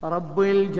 رب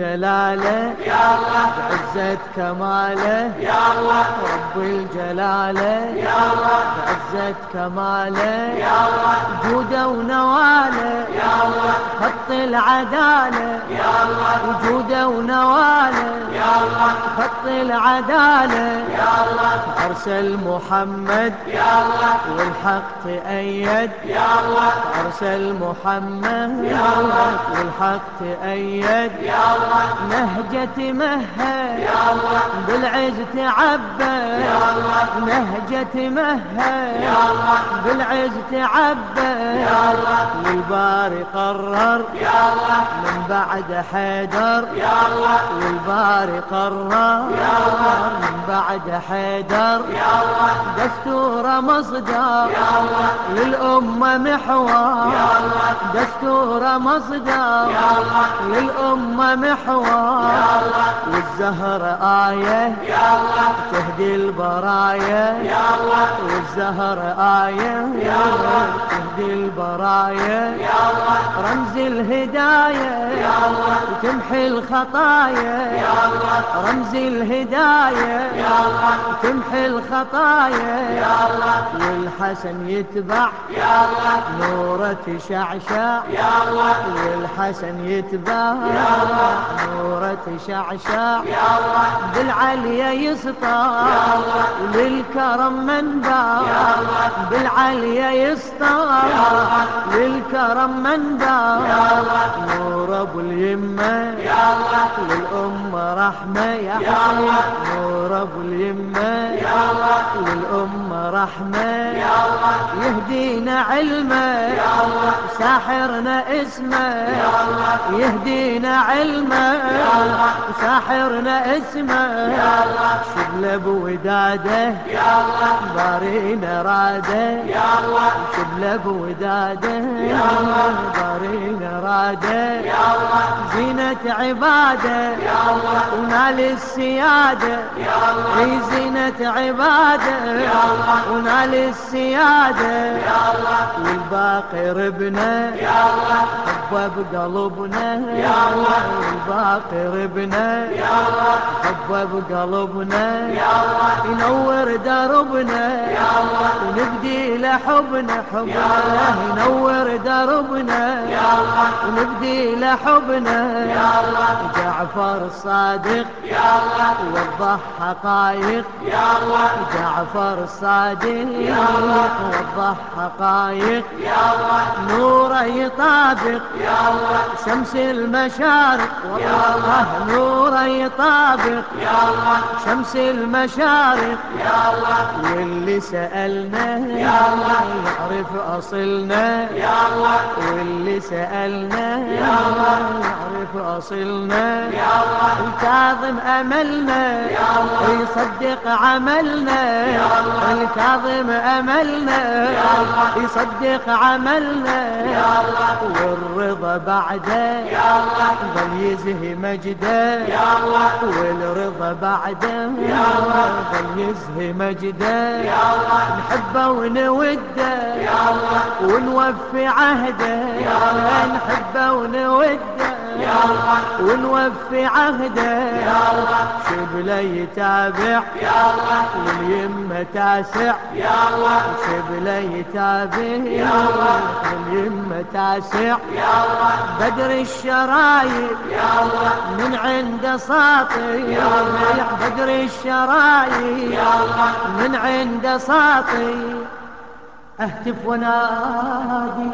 الجلالة يا الله بعزة كماله، يا الله رب الجلالة يا الله بعزة كماله، يا الله وجوده ونواله يا الله خط العدالة، يا الله وجوده ونواله يا الله خط العدالة. يا الله أرسل محمد يا الله والحق تأيد، يا الله أرسل محمد يا الله والحق تأيد. يا الله نهجة مهد يا الله بالعز تعبى، يا الله نهجة مهد يا الله بالعز تعبى. يا الله والباري قرر يا الله من بعد حيدر، يا الله والباري قرر يا الله من بعد حيدر. يا الله دستور مصدر يا الله للأمة محور، يا الله دستور مصدر يا الله للأمة محور. يا الله والزهر آية يا الله تهدي البرايا، يا الله والزهر آية يا الله تهدي البرايا. يا الله رمز الهداية يا الله تمحي الخطايا، يا الله رمز الهداية يا الله تمحي الخطايا. يا الله والحسن يتبع يا الله نوره تشعشع، يا الله والحسن يتبع يا الله نوره تشعشع. يا الله بالعليا يسطع يا الله للكرم منبع، يا الله بالعليا يسطع يا الله للكرم منبع. يا الله نور ابو اليمه يا الله للأمة رحمة يا يا حسين، الله نور ابو اليمه يا الله للأمة رحمة. يا الله يهدينا علمه يا الله وساحرنا اسمه، يا الله يهدينا علمه يا الله وساحرنا اسمه. يا الله شبله بوداده يا الله بارينا راده، يا الله شبله بوداده يا الله بارينا راده. يا الله زينة عباده يا الله ونال السيادة، يا الله اي زينة عباده يا الله ونال السيادة. يا الله والباقي ربنا يا الله حبه بقلبنا، يا الله والباقي ربنا يا الله حبه بقلبنا. يا الله ينور دربنا يا الله ونبدي لحبنا حبنا، ينور دربنا يا الله ونبدي لحبنا. يا الله جعفر الصادق يا الله وضح حقايق، يا الله جعفر الصادق الله وضح حقايق. يا الله نوره يطابق يا الله شمس المشارق، والله نوره يطابق يا الله شمس المشارق. يا الله واللي سألنا يا الله يعرف أصلنا، يا الله واللي سألنا يا الله يعرف أصلنا. يا الله الكاظم أملنا يا الله يصدق عملنا، يا الله الكاظم أملنا يا الله يصدق عملنا. يا الله والرضا بعده يا الله ظل يزهي مجده، يا الله والرضا بعده يا الله ظل يزهي مجده. يا الله نحبه ونوده يا الله ونوفي عهده، يا الله نحبه ونوده يا الله ونوفي عهده. يا الله شبله يتابع يا الله واليمه تاسع، يا الله شبله يتابع الله واليمه تاسع. يا الله بدر الشرايع يا الله من عند ساطي، الله بدر الشرايع يا الله من عند ساطي. اهتف ونادي،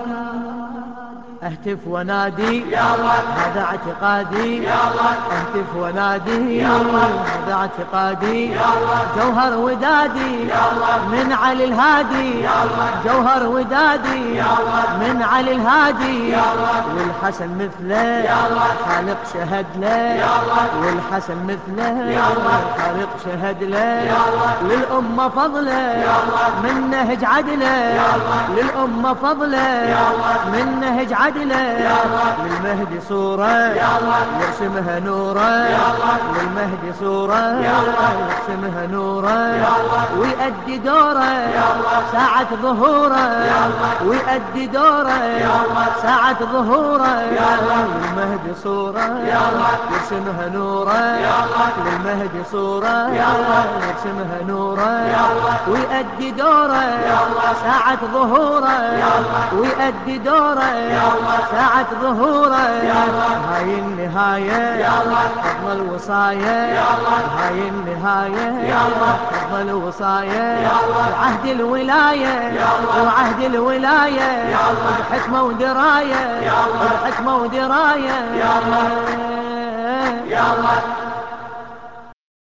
اهتف ونادي يا الله هذا اعتقادي، يا الله اهتف ونادي يا الله هذا اعتقادي. يا الله جوهر ودادي يا الله من علي الهادي، يا الله جوهر ودادي يا الله من علي الهادي. يا الله والحسن مثله يا الله خالق شهد له، يا الله والحسن مثله يا الله خالق شهد له. يا الله للأمة فضله يا الله من نهج عدله، يا الله للأمة فضله يا الله من نهج عدله. عدله للمهدي صورة يرسمها نوره للمهدي صورة يرسمها نوره ويأدي دوره ساعة ظهوره ويأدي دوره ساعة ظهوره للمهدي صورة يرسمها نوره للمهدي صورة يرسمها نوره ويأدي دوره ساعة ظهوره ويأدي دوره ساعة ظهوره هاي النهاية فضل الوصاية هاي النهاية فضل الوصاية وعهد الولاية وعهد الولاية بحكمة ودراية بحكمة ودراية